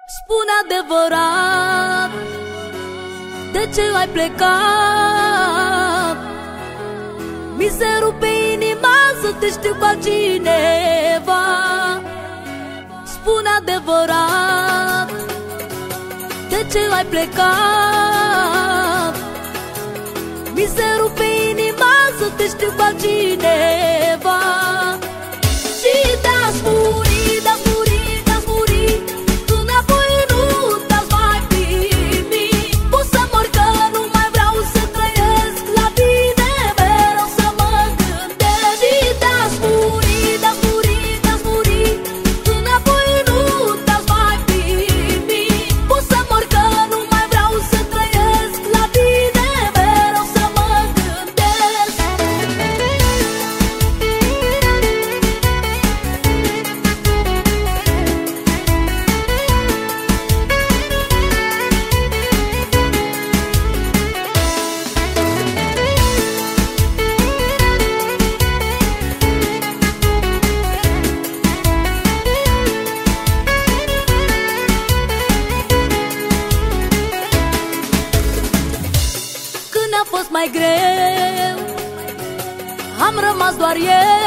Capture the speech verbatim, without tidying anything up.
Spune adevărat, de ce ai plecat? Mi se rupe inima să te știu cu altcineva. Spune adevărat, de ce ai plecat? Mi se rupe inima să te știu cu altcineva. Și te-aș muri, te-aș muri, te-aș muri, tu înapoi nu te-aș mai primi. Pot să mor că nu mai vreau să trăiesc, la tine mereu să mă gândesc. Și te-aș muri, te-aș muri, te-aș muri, tu înapoi nu te-aș mai primi. Pot să mor că nu mai vreau să trăiesc, la tine mereu să mă gândesc. Când a fost mai greu, am rămas doar eu.